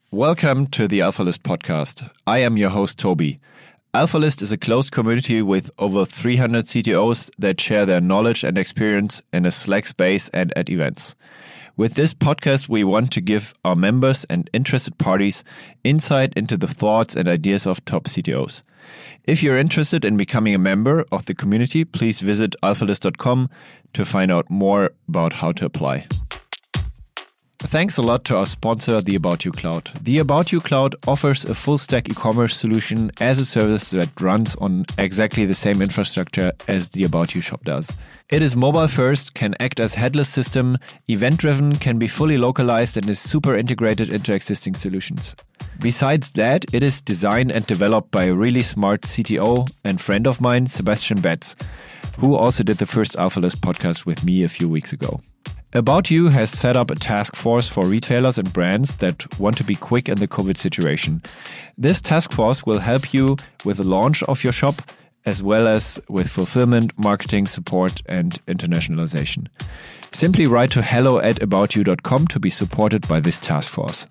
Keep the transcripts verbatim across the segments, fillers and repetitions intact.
Welcome to the AlphaList podcast. I am your host, Toby. AlphaList is a closed community with over three hundred C T Os that share their knowledge and experience in a Slack space and at events. With this podcast, we want to give our members and interested parties insight into the thoughts and ideas of top C T Os. If you're interested in becoming a member of the community, please visit alphalist dot com to find out more about how to apply. Thanks a lot to our sponsor, the About You Cloud. The About You Cloud offers a full-stack e-commerce solution as a service that runs on exactly the same infrastructure as the About You shop does. It is mobile-first, can act as headless system, event-driven, can be fully localized, and is super integrated into existing solutions. Besides that, it is designed and developed by a really smart C T O and friend of mine, Sebastian Betz, who also did the first AlphaList podcast with me a few weeks ago. About You has set up a task force for retailers and brands that want to be quick in the COVID situation. This task force will help you with the launch of your shop, as well as with fulfillment, marketing, support, and internationalization. Simply write to hello at about you dot com to be supported by this task force.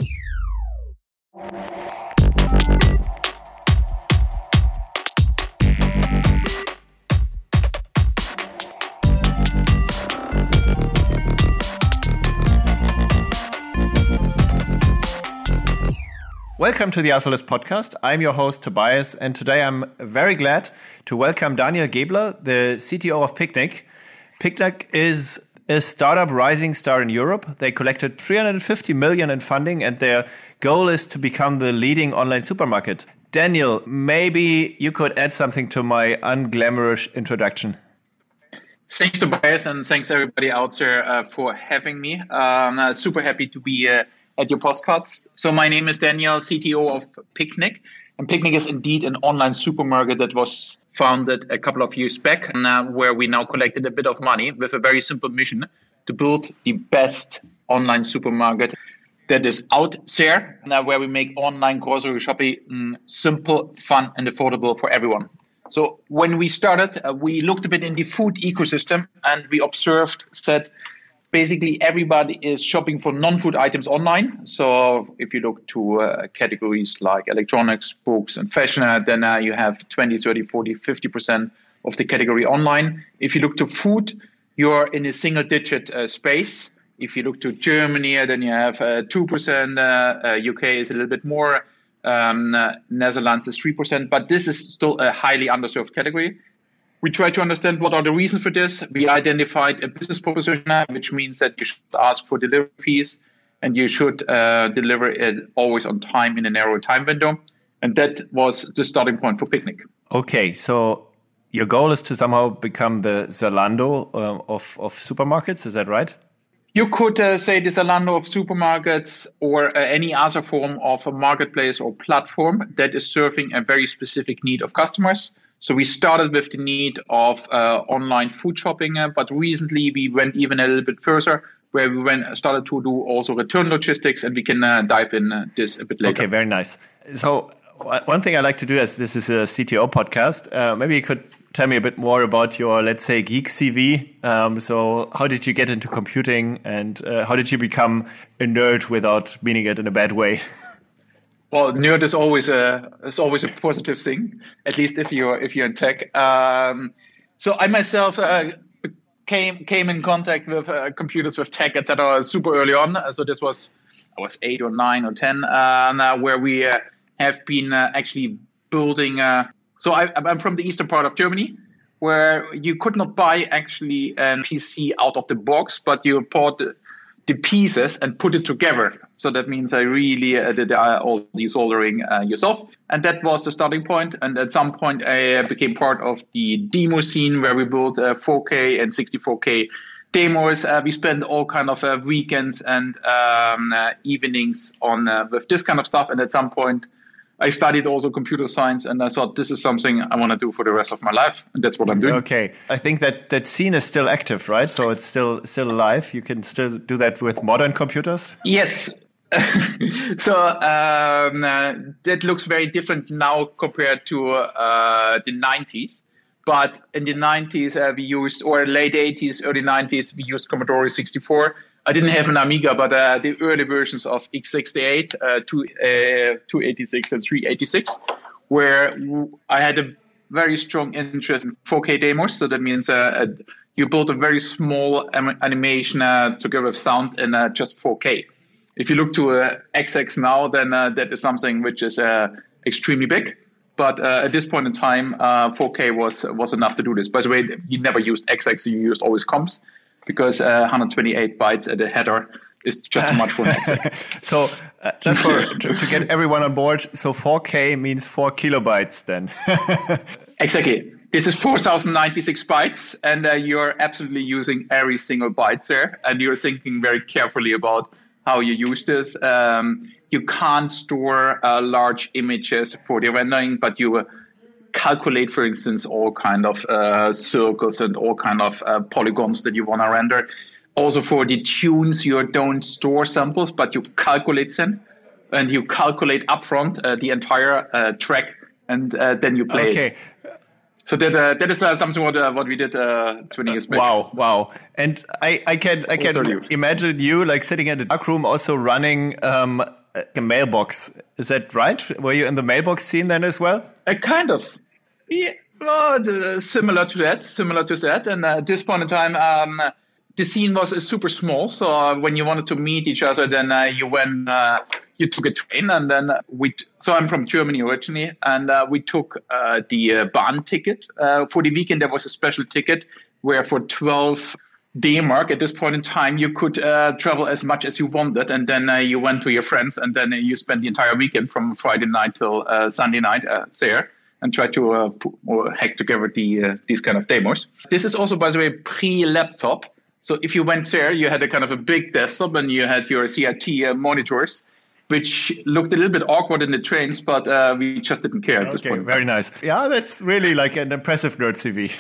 Welcome to the AlphaList podcast. I'm your host, Tobias, and today I'm very glad to welcome Daniel Gebler, the C T O of Picnic. Picnic is a startup rising star in Europe. They collected three hundred fifty million in funding, and their goal is to become the leading online supermarket. Daniel, maybe you could add something to my unglamorous introduction. Thanks, Tobias, and thanks everybody out there uh, for having me. I'm uh, super happy to be uh, at your podcast. So my name is Daniel, C T O of Picnic. And Picnic is indeed an online supermarket that was founded a couple of years back, and, uh, where we now collected a bit of money with a very simple mission to build the best online supermarket that is out there, and, uh, where we make online grocery shopping mm, simple, fun, and affordable for everyone. So when we started, uh, we looked a bit in the food ecosystem, and we observed that basically everybody is shopping for non-food items online. So if you look to uh, categories like electronics, books, and fashion, uh, then uh, you have twenty, thirty, forty, fifty percent of the category online. If you look to food, you're in a single-digit uh, space. If you look to Germany, uh, then you have uh, two percent. Uh, uh, U K is a little bit more. Um, uh, Netherlands is three percent. But this is still a highly underserved category. We tried to understand what are the reasons for this. We identified a business proposition, which means that you should ask for delivery fees and you should uh, deliver it always on time in a narrow time window. And that was the starting point for Picnic. Okay, so your goal is to somehow become the Zalando uh, of, of supermarkets, is that right? You could uh, say the Zalando of supermarkets, or uh, any other form of a marketplace or platform that is serving a very specific need of customers. So we started with the need of uh, online food shopping, uh, but recently we went even a little bit further, where we went started to do also return logistics, and we can uh, dive in uh, this a bit later. Okay, very nice. So one thing I like to do, is this is a C T O podcast, uh, maybe you could tell me a bit more about your, let's say, geek C V. Um, so how did you get into computing, and uh, how did you become a nerd without meaning it in a bad way? Well, nerd is always a is always a positive thing, at least if you're if you're in tech. Um, so I myself uh, came came in contact with uh, computers, with tech, et cetera, super early on. So this was I was eight or nine or ten, uh, where we uh, have been uh, actually building. Uh, so I, I'm from the eastern part of Germany, where you could not buy actually a P C out of the box, but you bought the, the pieces and put it together. So that means I really uh, did uh, all the soldering uh, yourself. And that was the starting point. And at some point, I became part of the demo scene, where we built uh, four K and sixty-four K demos. Uh, we spent all kind of uh, weekends and um, uh, evenings on uh, with this kind of stuff. And at some point, I studied also computer science, and I thought this is something I want to do for the rest of my life. And that's what I'm doing. Okay. I think that that scene is still active, right? So it's still still alive. You can still do that with modern computers? Yes. so um, uh, that looks very different now compared to uh, the nineties. But in the nineties, uh, we used, or late eighties, early nineties, we used Commodore sixty-four. I didn't have an Amiga, but uh, the early versions of x sixty-eight, uh, two, uh, two eighty-six and three eighty-six, where I had a very strong interest in four K demos. So that means uh, a, you build a very small am- animation uh, together with sound in uh, just four K. If you look to uh, X X now, then uh, that is something which is uh, extremely big. But uh, at this point in time, uh, four K was was enough to do this. By the way, you never used X X, you used always comps, because uh, one hundred twenty-eight bytes at a header is just too much for an X X. So uh, just for to, to get everyone on board, so four K means four kilobytes then. Exactly. This is four thousand ninety-six bytes, and uh, you're absolutely using every single byte there, and you're thinking very carefully about how you use this. Um, you can't store uh, large images for the rendering, but you uh, calculate, for instance, all kind of uh, circles and all kind of uh, polygons that you want to render. Also for the tunes, you don't store samples, but you calculate them, and you calculate upfront uh, the entire uh, track, and uh, then you play okay. it. So that uh, that is uh, something what uh, what we did uh, twenty years back. Wow, wow! And I, I can I can you. imagine you like sitting in the dark room, also running um, a mailbox. Is that right? Were you in the mailbox scene then as well? A kind of, yeah, well, the, similar to that, similar to that. And uh, at this point in time, um, the scene was uh, super small. So uh, when you wanted to meet each other, then uh, you went. Uh, You took a train, and then we. T- so I'm from Germany originally, and uh, we took uh, the uh, Bahn ticket uh, for the weekend. There was a special ticket where for twelve D-Mark at this point in time you could uh, travel as much as you wanted, and then uh, you went to your friends, and then uh, you spent the entire weekend from Friday night till uh, Sunday night uh, there, and try to uh, put, or hack together the uh, these kind of demos. This is also, by the way, pre-laptop. So if you went there, you had a kind of a big desktop, and you had your C R T uh, monitors, which looked a little bit awkward in the trains, but uh, we just didn't care at okay, this point. Very nice. Yeah, that's really like an impressive nerd C V.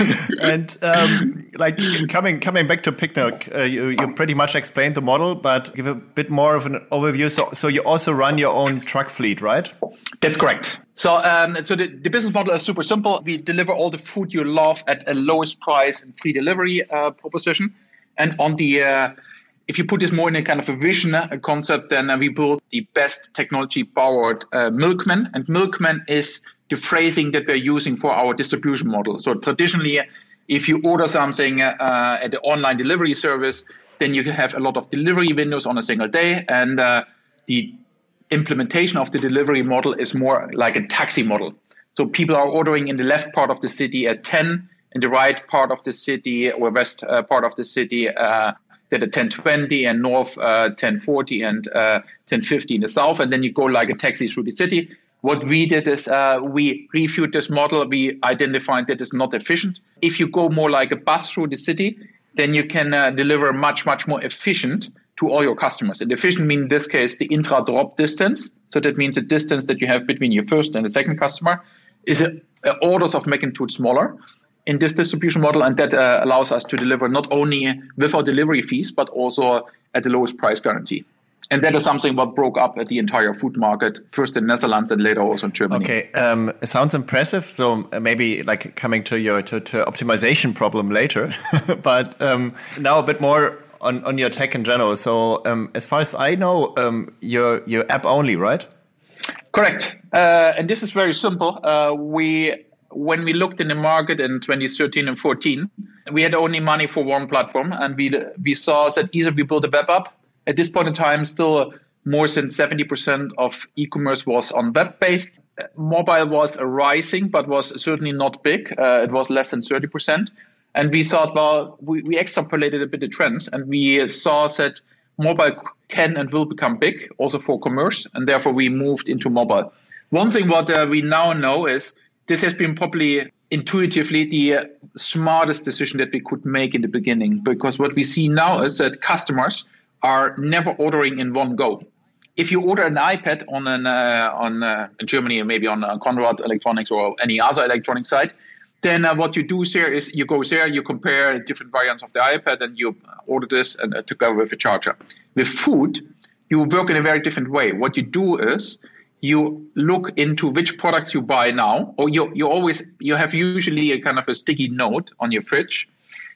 And um, like coming coming back to Picnic, uh, you, you pretty much explained the model, but give a bit more of an overview. So, so you also run your own truck fleet, right? That's correct. So, um, so the, the business model is super simple. We deliver all the food you love at a lowest price and free delivery uh, proposition. And on the uh, if you put this more in a kind of a vision, a concept, then uh, we built the best technology-powered uh, Milkman. And Milkman is the phrasing that they're using for our distribution model. So traditionally, if you order something uh, at the online delivery service, then you can have a lot of delivery windows on a single day. And uh, the implementation of the delivery model is more like a taxi model. So people are ordering in the left part of the city at ten, in the right part of the city or west uh, part of the city uh, that at ten twenty, and north uh, ten forty, and uh, ten fifty in the south, and then you go like a taxi through the city. What we did is uh, we reviewed this model. We identified that it's not efficient. If you go more like a bus through the city, then you can uh, deliver much, much more efficient to all your customers. And efficient means in this case the intra-drop distance. So that means the distance that you have between your first and the second customer is a, a orders of magnitude smaller in this distribution model, and that uh, allows us to deliver not only with our delivery fees, but also at the lowest price guarantee. And that is something what broke up at the entire food market, first in Netherlands and later also in Germany. Okay, um, it sounds impressive. So maybe like coming to your to, to optimization problem later, but um, now a bit more on, on your tech in general. So um, as far as I know, um, you're you're app only, right? Correct. Uh, and this is very simple. Uh, we When we looked in the market in twenty thirteen and fourteen, we had only money for one platform, and we we saw that either we build a web app. At this point in time, still more than seventy percent of e-commerce was on web-based. Mobile was rising, but was certainly not big. Uh, it was less than thirty percent. And we thought, well, we, we extrapolated a bit of trends, and we saw that mobile can and will become big, also for commerce, and therefore we moved into mobile. One thing what uh, we now know is this has been probably intuitively the uh, smartest decision that we could make in the beginning, because what we see now is that customers are never ordering in one go. If you order an iPad on an uh, on uh, in Germany or maybe on uh, Conrad Electronics or any other electronic site, then uh, what you do there is you go there, you compare different variants of the iPad, and you order this and uh, together with a charger. With food, you work in a very different way. What you do is you look into which products you buy now, or you you always you have usually a kind of a sticky note on your fridge.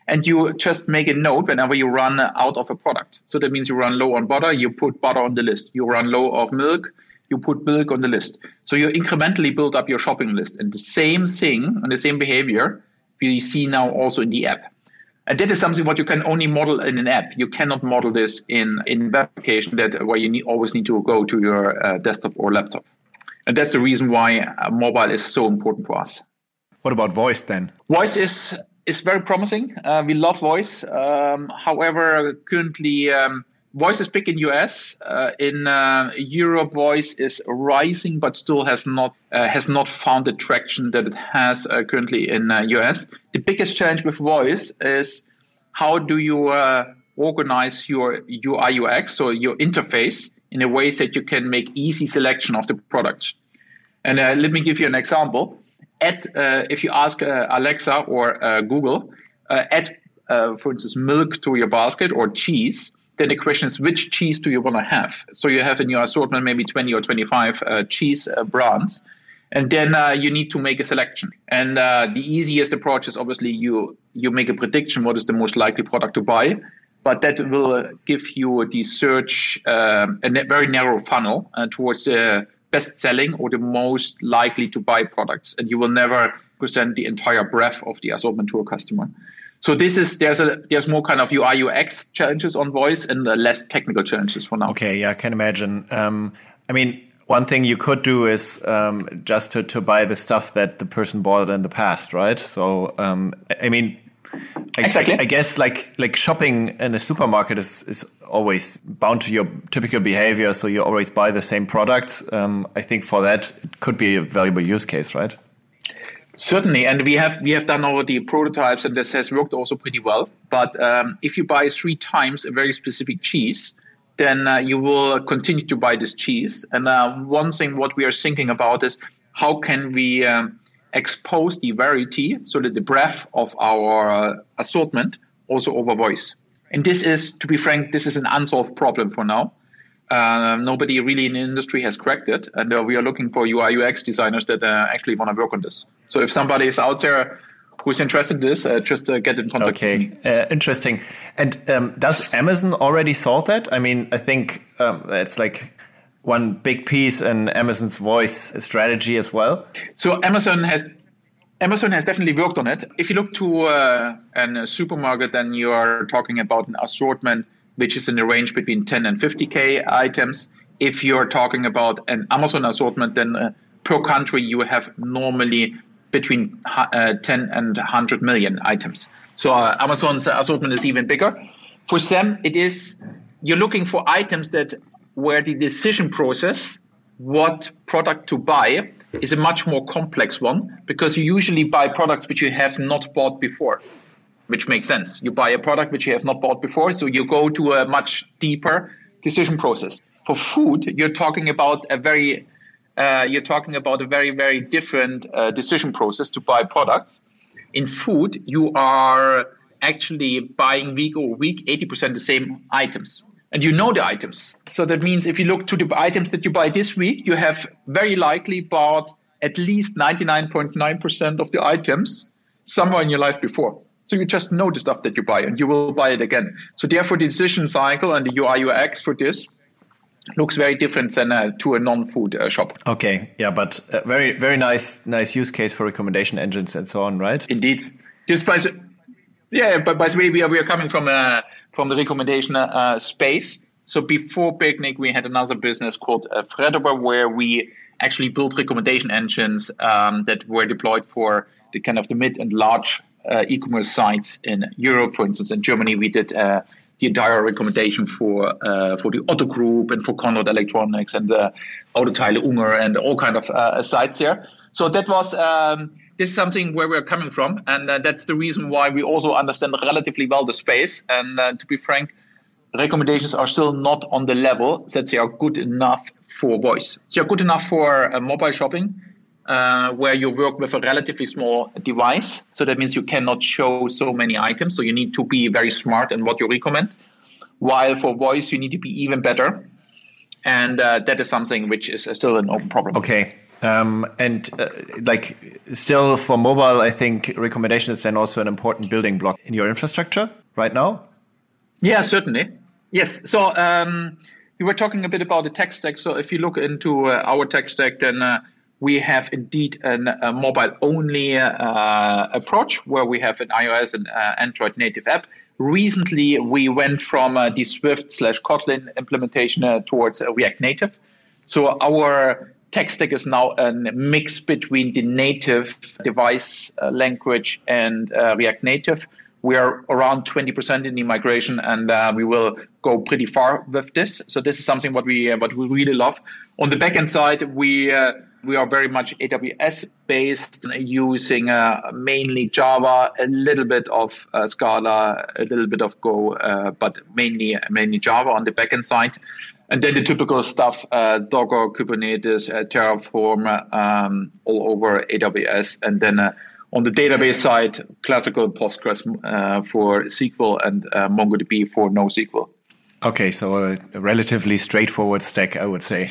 And you just make a note whenever you run out of a product. So that means you run low on butter, you put butter on the list. You run low of milk, you put milk on the list. So you incrementally build up your shopping list. And the same thing and the same behavior we see now also in the app. And that is something what you can only model in an app. You cannot model this in in web application that where you need, always need to go to your uh, desktop or laptop. And that's the reason why uh, mobile is so important for us. What about voice then? Voice is is very promising. Uh, we love voice. Um, however, currently um, voice is big in U S. Uh, in uh, Europe, voice is rising, but still has not uh, has not found the traction that it has uh, currently in uh, U S. The biggest challenge with voice is how do you uh, organize your U I U X, so your interface, in a way that you can make easy selection of the products. And uh, let me give you an example. Add, uh, if you ask uh, Alexa or uh, Google, uh, add, uh, for instance, milk to your basket or cheese, then the question is, which cheese do you want to have? So you have in your assortment maybe twenty or twenty-five uh, cheese uh, brands, and then uh, you need to make a selection. And uh, the easiest approach is obviously you you make a prediction what is the most likely product to buy, but that will give you the search, uh, a very narrow funnel uh, towards the best selling or the most likely to buy products, and you will never present the entire breadth of the assortment to a customer. So this is there's a there's more kind of U I U X challenges on voice and uh, less technical challenges for now. Okay, yeah, I can imagine. Um, I mean, one thing you could do is um, just to, to buy the stuff that the person bought in the past, right? So um, I mean, I, exactly. I, I guess like like shopping in a supermarket is is always bound to your typical behavior, so you always buy the same products. Um, I think for that it could be a valuable use case, right? Certainly, and we have we have done already prototypes, and this has worked also pretty well. But um, if you buy three times a very specific cheese, then uh, you will continue to buy this cheese. And uh, one thing what we are thinking about is how can we um, expose the variety, so that the breadth of our uh, assortment also over voice. And this is, to be frank, this is an unsolved problem for now. Uh, nobody really in the industry has cracked it, and uh, we are looking for U I U X designers that uh, actually want to work on this. So if somebody is out there who's interested in this, uh, just uh, get in contact okay. with me. Uh, interesting. And um, does Amazon already solve that? I mean, I think um, it's like one big piece in Amazon's voice strategy as well. So Amazon has Amazon has definitely worked on it. If you look to uh, a supermarket, then you are talking about an assortment which is in the range between ten and fifty K items. If you're talking about an Amazon assortment, then uh, per country you have normally between uh, ten and one hundred million items. So uh, Amazon's assortment is even bigger. For them, it is, you're looking for items that where the decision process, what product to buy, is a much more complex one, because you usually buy products which you have not bought before, which makes sense. You buy a product which you have not bought before, so you go to a much deeper decision process. For food, you're talking about a very, uh, you're talking about a very, very different uh, decision process to buy products. In food, you are actually buying week over week eighty percent the same items. And you know the items. So that means if you look to the items that you buy this week, you have very likely bought at least ninety-nine point nine percent of the items somewhere in your life before. So you just know the stuff that you buy and you will buy it again. So therefore, the decision cycle and the U I U X for this looks very different than uh, to a non-food uh, shop. Okay, yeah, but uh, very, very nice, nice use case for recommendation engines and so on, right? Indeed. This by the, yeah, but by the way, we are we are coming from uh, from the recommendation uh, space. So before Picnic, we had another business called uh, Freddober, where we actually built recommendation engines um, that were deployed for the kind of the mid and large uh, e-commerce sites in Europe. For instance, in Germany, we did uh, the entire recommendation for uh, for the Otto Group and for Conrad Electronics and the Autoteile Unger and all kind of uh, sites there. So that was um, this is something where we're coming from, and uh, that's the reason why we also understand relatively well the space. And uh, to be frank, recommendations are still not on the level that they are good enough for voice. They are good enough for uh, mobile shopping, uh, where you work with a relatively small device. So that means you cannot show so many items. So you need to be very smart in what you recommend. While for voice, you need to be even better. And uh, that is something which is uh, still an open problem. Okay. Um, and uh, like still for mobile, I think recommendation is then also an important building block in your infrastructure right now. Yeah, certainly. Yes. So um, you were talking a bit about the tech stack. So if you look into uh, our tech stack, then uh, we have indeed an, a mobile-only uh, approach where we have an iOS and uh, Android native app. Recently, we went from uh, the Swift slash Kotlin implementation uh, towards uh, React Native. So our tech stack is now a mix between the native device uh, language and uh, React Native. We are around twenty percent in the migration, and uh, we will go pretty far with this. So this is something what we uh, what we really love. On the backend side, we uh, we are very much A W S based, using uh, mainly Java, a little bit of uh, Scala, a little bit of Go, uh, but mainly mainly Java on the backend side. And then the typical stuff, uh, Docker, Kubernetes, uh, Terraform, um, all over A W S. And then uh, on the database side, classical Postgres uh, for S Q L and uh, MongoDB for NoSQL. Okay, so a, a relatively straightforward stack, I would say.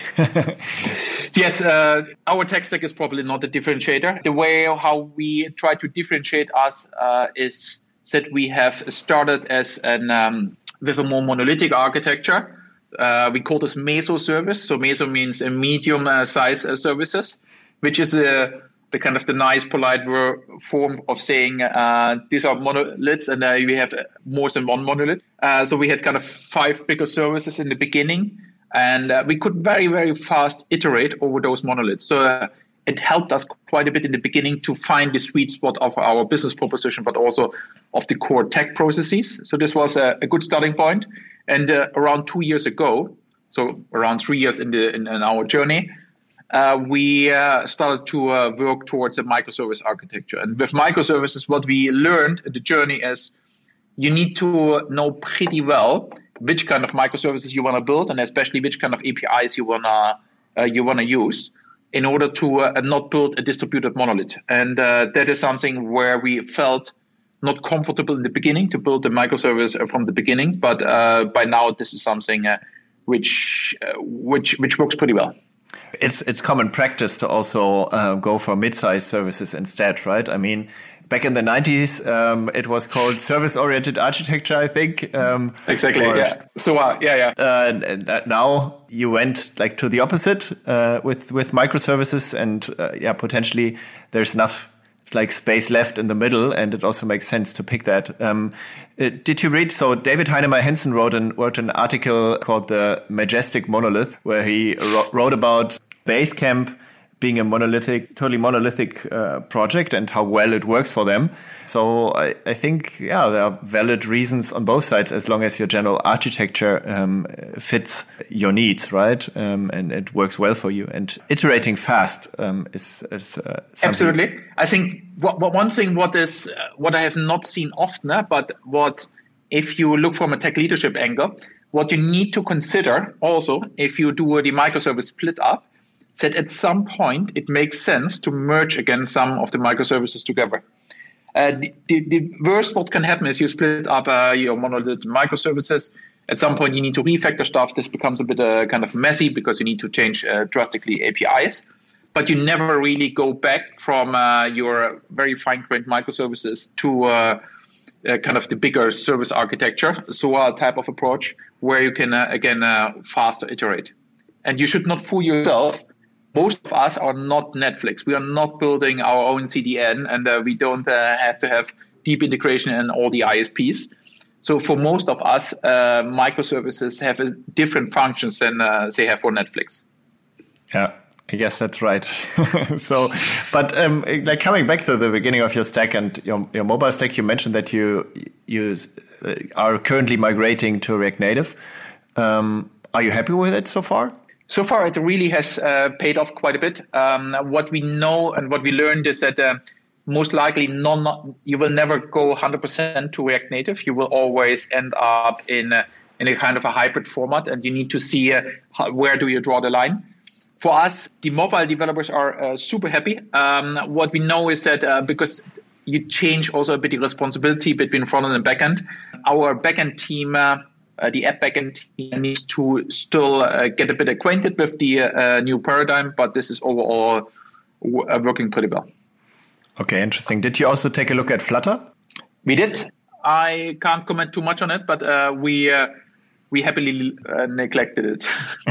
Yes, uh, our tech stack is probably not a differentiator. The way how we try to differentiate us uh, is that we have started as an um, with a more monolithic architecture. Uh, we call this Meso service. So Meso means a medium uh, size uh, services, which is a the kind of the nice, polite ver- form of saying uh, these are monoliths, and uh, we have more than one monolith. Uh, so we had kind of five bigger services in the beginning, and uh, we could very, very fast iterate over those monoliths. So uh, it helped us quite a bit in the beginning to find the sweet spot of our business proposition, but also of the core tech processes. So this was a, a good starting point. And uh, around two years ago, so around three years in the in, in our journey, Uh, we uh, started to uh, work towards a microservice architecture. And with microservices, what we learned in the journey is you need to know pretty well which kind of microservices you want to build, and especially which kind of A P Is you wanna uh, you wanna use in order to uh, not build a distributed monolith. And uh, that is something where we felt not comfortable in the beginning to build the microservice from the beginning, but uh, by now this is something uh, which uh, which which works pretty well. It's it's common practice to also uh, go for mid-sized services instead, right? I mean, back in the nineties, um, it was called service-oriented architecture, I think. Um, exactly, or, yeah. So, uh, yeah, yeah. Uh, and, and now you went like to the opposite uh, with with microservices, and uh, yeah, potentially there's enough like space left in the middle, and it also makes sense to pick that. Um, uh, did you read? So David Heinemeier Hansson wrote an wrote an article called "The Majestic Monolith," where he ro- wrote about Basecamp being a monolithic, totally monolithic uh, project and how well it works for them. So I, I think, yeah, there are valid reasons on both sides as long as your general architecture um, fits your needs, right? Um, and it works well for you. And iterating fast um, is, is uh, something. Absolutely. I think what, what one thing what is uh, what I have not seen often, uh, but what if you look from a tech leadership angle, what you need to consider also if you do the microservice split up, that at some point it makes sense to merge again some of the microservices together. Uh, the, the, the worst what can happen is you split up uh, your monolith microservices. At some point you need to refactor stuff. This becomes a bit uh, kind of messy because you need to change uh, drastically A P Is. But you never really go back from uh, your very fine-grained microservices to uh, uh, kind of the bigger service architecture, so a type of approach where you can, uh, again, uh, faster iterate. And you should not fool yourself. Most of us are not Netflix. We are not building our own C D N, and uh, we don't uh, have to have deep integration in all the I S Ps. So for most of us, uh, microservices have a different functions than uh, they have for Netflix. Yeah, I guess that's right. So, but um, like coming back to the beginning of your stack and your, your mobile stack, you mentioned that you you are currently migrating to React Native. Um, are you happy with it so far? So far, it really has uh, paid off quite a bit. Um, what we know and what we learned is that uh, most likely non, you will never go one hundred percent to React Native. You will always end up in a, in a kind of a hybrid format, and you need to see uh, how, where do you draw the line. For us, the mobile developers are uh, super happy. Um, what we know is that uh, because you change also a bit the responsibility between front end and back end, our backend team uh, Uh, the app backend team needs to still uh, get a bit acquainted with the uh, new paradigm, but this is overall w- uh, working pretty well. Okay, interesting. Did you also take a look at Flutter? We did. I can't comment too much on it, but uh, we uh, we happily uh, neglected it.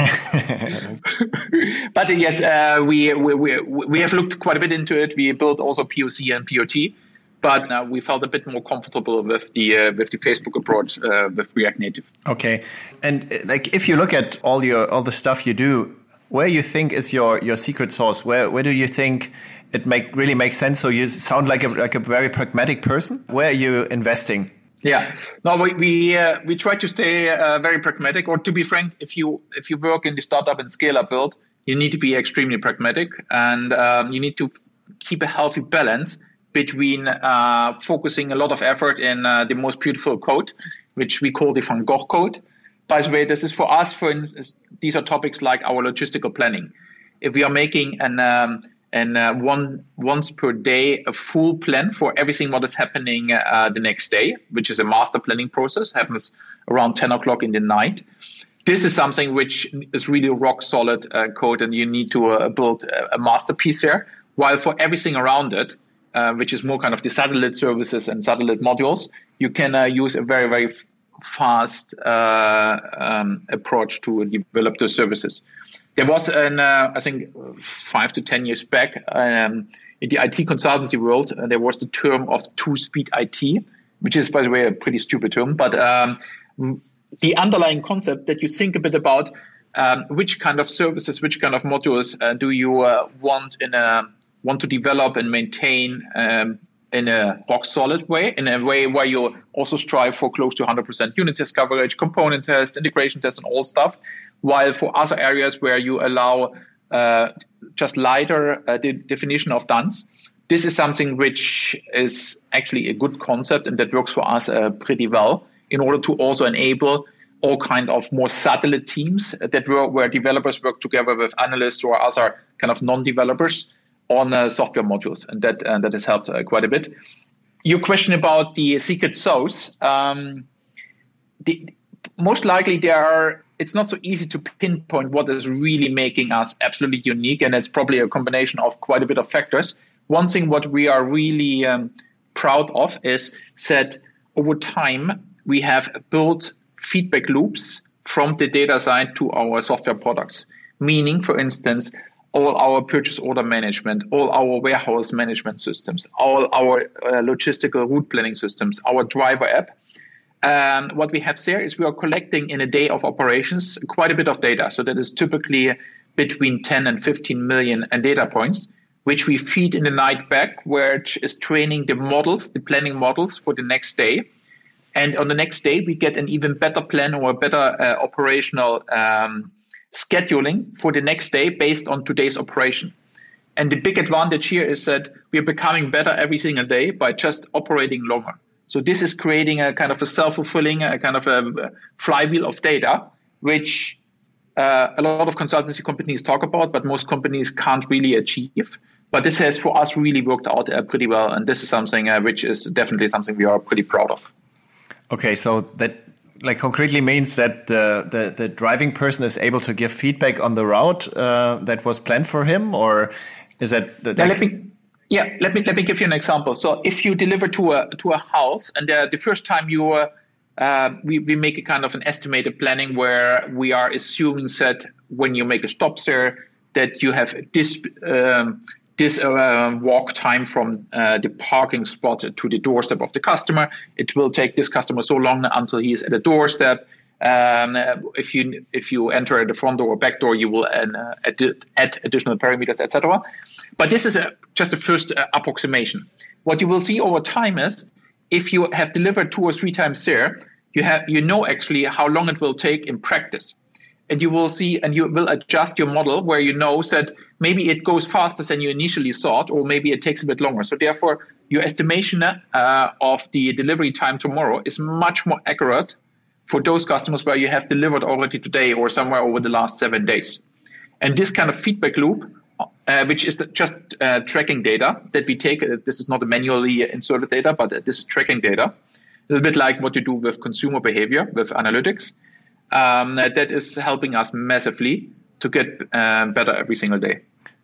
But uh, yes, uh, we, we we we have looked quite a bit into it. We built also P O C and P O T, but uh, we felt a bit more comfortable with the uh, with the Facebook approach uh, with React Native. Okay, and uh, like if you look at all your all the stuff you do, where you think is your your secret sauce? Where where do you think it make really makes sense? So you sound like a like a very pragmatic person. Where are you investing? Yeah, no, we we, uh, we try to stay uh, very pragmatic. Or to be frank, if you if you work in the startup and scale up build, you need to be extremely pragmatic, and um, you need to f- keep a healthy balance between uh, focusing a lot of effort in uh, the most beautiful code, which we call the Van Gogh code. By the way, this is for us. For instance, these are topics like our logistical planning. If we are making an um, and uh, one once per day a full plan for everything what is happening uh, the next day, which is a master planning process, happens around ten o'clock in the night. This is something which is really rock solid uh, code, and you need to uh, build a, a masterpiece there. While for everything around it, uh, which is more kind of the satellite services and satellite modules, you can uh, use a very, very f- fast uh, um, approach to develop those services. There was, an, uh, I think, five to ten years back, um, in the I T consultancy world, uh, there was the term of two-speed I T, which is, by the way, a pretty stupid term. But um, the underlying concept that you think a bit about um, which kind of services, which kind of modules uh, do you uh, want in a want to develop and maintain um, in a rock-solid way, in a way where you also strive for close to one hundred percent unit test coverage, component test, integration test, and all stuff. While for other areas where you allow uh, just lighter uh, de- definition of duns, this is something which is actually a good concept, and that works for us uh, pretty well in order to also enable all kind of more satellite teams that work, where developers work together with analysts or other kind of non-developers on uh, software modules, and that uh, that has helped uh, quite a bit. Your question about the secret sauce, um, the, most likely there are. It's not so easy to pinpoint what is really making us absolutely unique, and it's probably a combination of quite a bit of factors. One thing what we are really um, proud of is that over time we have built feedback loops from the data side to our software products. Meaning, for instance, all our purchase order management, all our warehouse management systems, all our uh, logistical route planning systems, our driver app. Um, what we have there is we are collecting in a day of operations quite a bit of data. So that is typically between ten and fifteen million data points, which we feed in the night back, which is training the models, the planning models for the next day. And on the next day, we get an even better plan or a better uh, operational um, scheduling for the next day based on today's operation. And the big advantage here is that we are becoming better every single day by just operating longer. So this is creating a kind of a self-fulfilling, a kind of a flywheel of data, which uh, a lot of consultancy companies talk about, but most companies can't really achieve. But this has, for us, really worked out uh, pretty well. And this is something uh, which is definitely something we are pretty proud of. Okay, so that like concretely means that the, the, the driving person is able to give feedback on the route uh, that was planned for him, or is that... that yeah, let me, yeah, let me let me give you an example. So if you deliver to a to a house, and uh, the first time you uh, uh, we we make a kind of an estimated planning where we are assuming that when you make a stop there, that you have this. Um, This uh, walk time from uh, the parking spot to the doorstep of the customer. It will take this customer so long until he is at the doorstep. Um, if you if you enter at the front door or back door, you will uh, add, add additional parameters, et cetera. But this is a, just a first uh, approximation. What you will see over time is if you have delivered two or three times there, you have you know actually how long it will take in practice. And you will see, and you will adjust your model where you know that maybe it goes faster than you initially thought, or maybe it takes a bit longer. So therefore, your estimation uh, of the delivery time tomorrow is much more accurate for those customers where you have delivered already today or somewhere over the last seven days. And this kind of feedback loop, uh, which is just uh, tracking data that we take, uh, this is not a manually inserted data, but this is tracking data, a little bit like what you do with consumer behavior, with analytics. Um, that is helping us massively to get um, better every single day.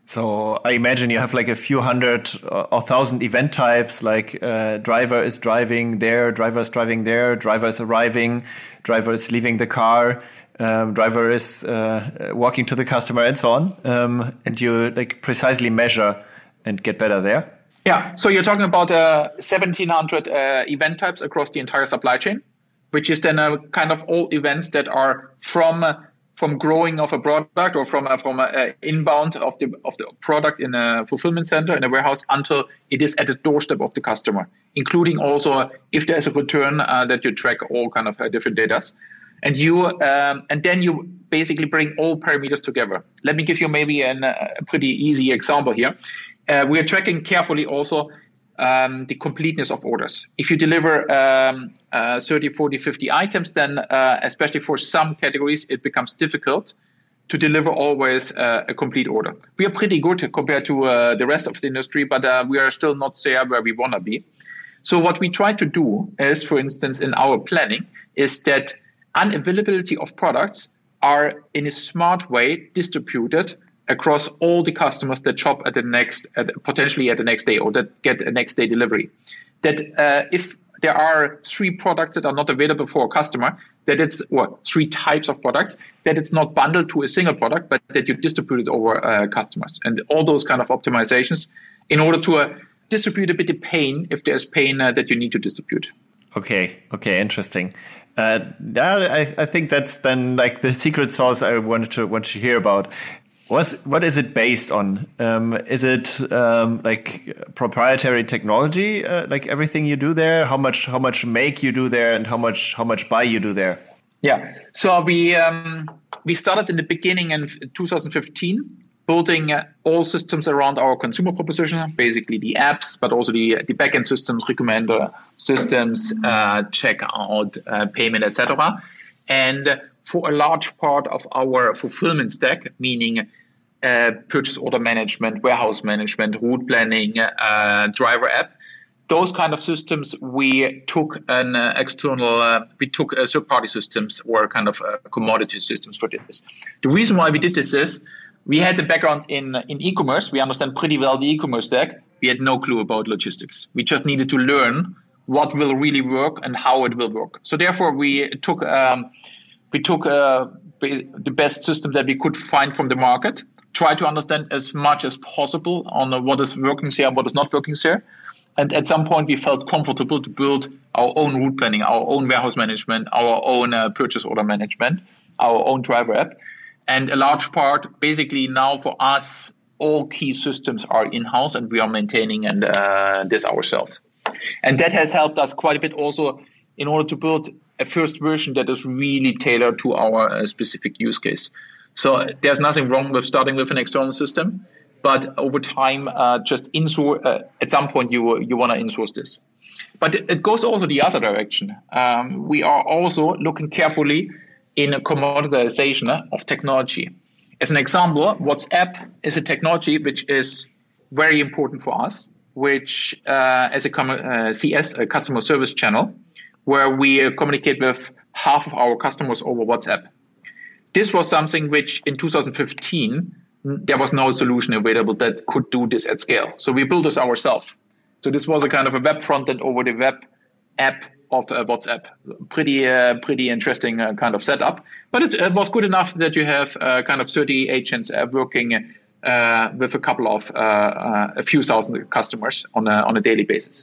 So I imagine you have like a few hundred or thousand event types, like uh, driver is driving there, driver is driving there, driver is arriving, driver is leaving the car, um, driver is uh, walking to the customer, and so on. Um, and you like precisely measure and get better there. Yeah. So you're talking about uh, seventeen hundred uh, event types across the entire supply chain, which is then a kind of all events that are from uh, from growing of a product or from a, from a, a inbound of the of the product in a fulfillment center in a warehouse until it is at the doorstep of the customer, including also if there's a return uh, that you track all kind of uh, different data, and you um, and then you basically bring all parameters together. Let me give you maybe an, a pretty easy example here. Uh, we are tracking carefully also Um, the completeness of orders. If you deliver um, uh, thirty, forty, fifty items, then uh, especially for some categories, it becomes difficult to deliver always uh, a complete order. We are pretty good compared to uh, the rest of the industry, but uh, we are still not there where we want to be. So what we try to do is, for instance, in our planning, is that unavailability of products are in a smart way distributed across all the customers that shop at the next, at, potentially at the next day, or that get a next day delivery. That uh, if there are three products that are not available for a customer, that it's, or three types of products, that it's not bundled to a single product, but that you distribute it over uh, customers. And all those kind of optimizations in order to uh, distribute a bit of pain if there's pain uh, that you need to distribute. Okay, okay, interesting. Uh, I, I think that's then like the secret sauce I wanted to want to hear about. What's, what is it based on? Um, is it um, like proprietary technology, uh, like everything you do there? How much how much make you do there, and how much how much buy you do there? Yeah, so we um, we started in the beginning in two thousand fifteen, building uh, all systems around our consumer proposition, basically the apps, but also the the backend systems, recommender systems, uh, checkout, uh, payment, et cetera. And for a large part of our fulfillment stack, meaning uh, purchase order management, warehouse management, route planning, uh, driver app, those kind of systems, we took an uh, external, uh, we took uh, third-party systems or kind of uh, commodity systems for this. The reason why we did this is we had the background in in e-commerce. We understand pretty well the e-commerce stack. We had no clue about logistics. We just needed to learn what will really work and how it will work. So therefore, we took um, we took uh, the best system that we could find from the market, try to understand as much as possible on uh, what is working there and what is not working there. And at some point, we felt comfortable to build our own route planning, our own warehouse management, our own uh, purchase order management, our own driver app. And a large part, basically now for us, all key systems are in-house and we are maintaining and uh, this ourselves. And that has helped us quite a bit also in order to build a first version that is really tailored to our uh, specific use case. So there's nothing wrong with starting with an external system, but over time, uh, just insource. Uh, at some point, you you want to insource this. But it, it goes also the other direction. Um, we are also looking carefully in a commoditization of technology. As an example, WhatsApp is a technology which is very important for us, which uh, as a com- uh, C S, a customer service channel, where we uh, communicate with half of our customers over WhatsApp. This was something which in two thousand fifteen, there was no solution available that could do this at scale. So we built this ourselves. So this was a kind of a web front-end over the web app of uh, WhatsApp. Pretty uh, pretty interesting uh, kind of setup. But it, it was good enough that you have uh, kind of thirty agents uh, working uh, with a couple of, uh, uh, a few thousand customers on a, on a daily basis.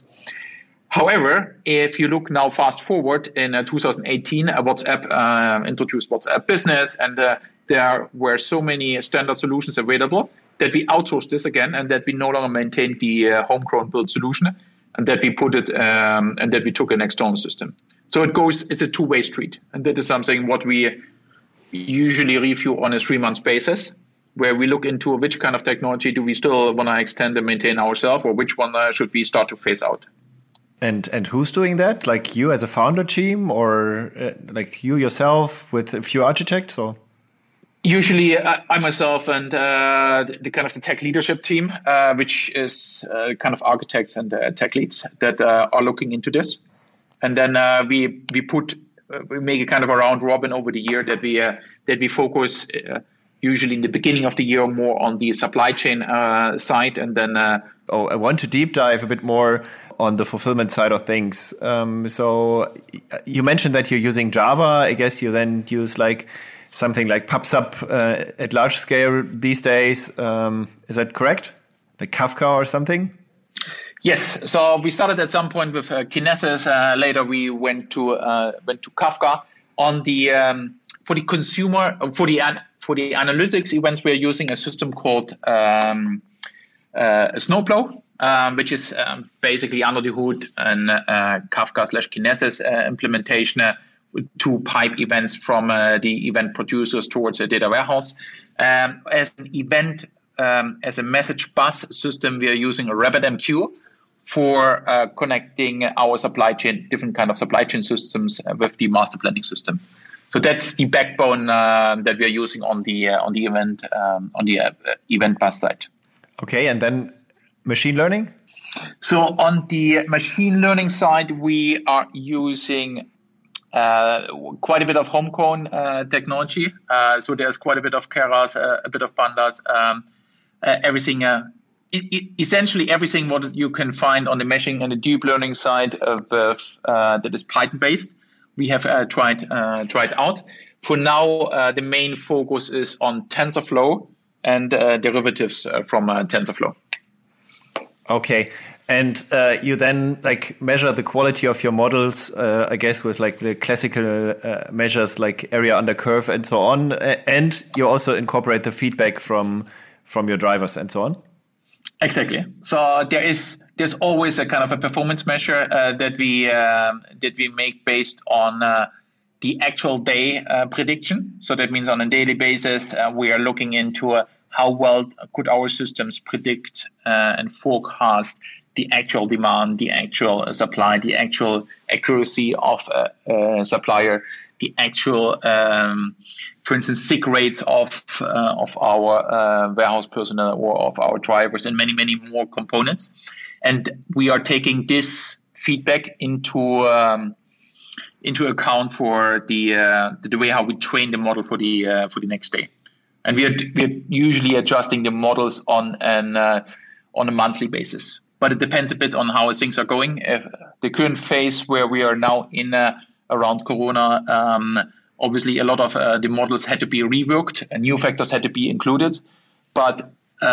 However, if you look now fast forward in uh, two thousand eighteen, uh, WhatsApp uh, introduced WhatsApp Business, and uh, there were so many standard solutions available that we outsourced this again, and that we no longer maintained the uh, homegrown build solution, and that we put it um, and that we took an external system. So it goes; it's a two-way street, and that is something what we usually review on a three-month basis, where we look into which kind of technology do we still want to extend and maintain ourselves, or which one uh, should we start to phase out. And and who's doing that? Like you as a founder team, or uh, like you yourself with a few architects, or? Usually, I, I myself and uh, the, the kind of the tech leadership team, uh, which is uh, kind of architects and uh, tech leads that uh, are looking into this, and then uh, we we put uh, we make a kind of a round robin over the year that we uh, that we focus uh, usually in the beginning of the year, more on the supply chain uh, side. And then... Uh, oh, I want to deep dive a bit more on the fulfillment side of things. Um, so you mentioned that you're using Java. I guess you then use like something like PubSub uh, at large scale these days. Um, is that correct? Like Kafka or something? Yes. So we started at some point with uh, Kinesis. Uh, later we went to uh, went to Kafka. On the um, for the consumer for the for the analytics events, we are using a system called um, uh, Snowplow, um, which is um, basically under the hood an uh, Kafka slash Kinesis uh, implementation uh, to pipe events from uh, the event producers towards a data warehouse. Um, as an event, um, as a message bus system, we are using a RabbitMQ for uh, connecting our supply chain, different kind of supply chain systems uh, with the master planning system. So that's the backbone uh, that we are using on the uh, on the event um, on the uh, event bus side. Okay, and then machine learning. So on the machine learning side, we are using uh, quite a bit of homegrown uh, technology. Uh, so there's quite a bit of Keras, uh, a bit of Pandas, um, uh, everything. Uh, it, it, essentially, everything what you can find on the machine and the deep learning side of uh, that is Python based. We have uh, tried uh, tried out. For now, uh, the main focus is on TensorFlow and uh, derivatives uh, from uh, TensorFlow. Okay, and uh, you then like measure the quality of your models, uh, I guess, with like the classical uh, measures like area under curve and so on, and you also incorporate the feedback from from your drivers and so on. Exactly. So there is there's always a kind of a performance measure uh, that we uh, that we make based on uh, the actual day uh, prediction. So that means on a daily basis uh, we are looking into uh, how well could our systems predict uh, and forecast the actual demand, the actual supply, the actual accuracy of a, a supplier, the actual, um, for instance, sick rates of uh, of our uh, warehouse personnel or of our drivers, and many, many more components. And we are taking this feedback into um, into account for the uh, the way how we train the model for the uh, for the next day. And we are we are usually adjusting the models on an uh, on a monthly basis. But it depends a bit on how things are going. If the current phase where we are now in uh, around Corona, um, obviously a lot of uh, the models had to be reworked and new factors had to be included. But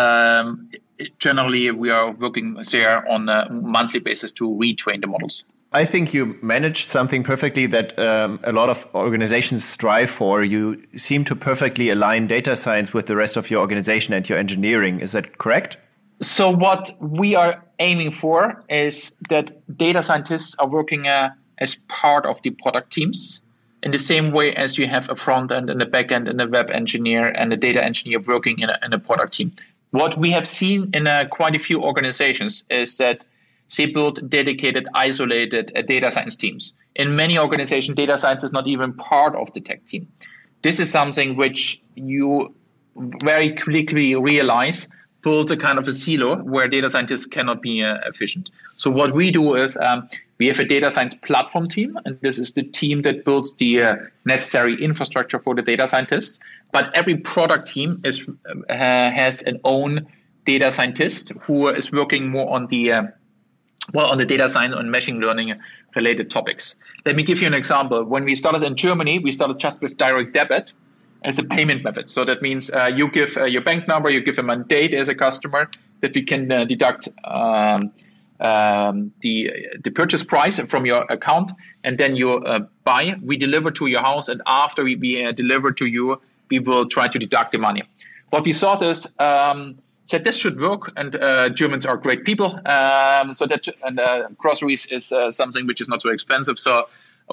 um, generally, we are working there on a monthly basis to retrain the models. I think you managed something perfectly that um, a lot of organizations strive for. You seem to perfectly align data science with the rest of your organization and your engineering. Is that correct? So what we are aiming for is that data scientists are working uh, as part of the product teams in the same way as you have a front end and a back end and a web engineer and a data engineer working in a, in a product team. What we have seen in uh, quite a few organizations is that they build dedicated, isolated uh, data science teams. In many organizations, data science is not even part of the tech team. This is something which you very quickly realize build a kind of a silo where data scientists cannot be uh, efficient. So what we do is um, we have a data science platform team, and this is the team that builds the uh, necessary infrastructure for the data scientists. But every product team is uh, has an own data scientist who is working more on the uh, well on the data science and machine learning related topics. Let me give you an example. When we started in Germany, we started just with direct debit as a payment method. So that means uh, you give uh, your bank number, you give a mandate as a customer that we can uh, deduct um, um, the the purchase price from your account, and then you uh, buy. We deliver to your house, and after we, we uh, deliver to you, we will try to deduct the money. What we thought is um, that this should work, and uh, Germans are great people. Um, so that and uh, groceries is uh, something which is not so expensive. So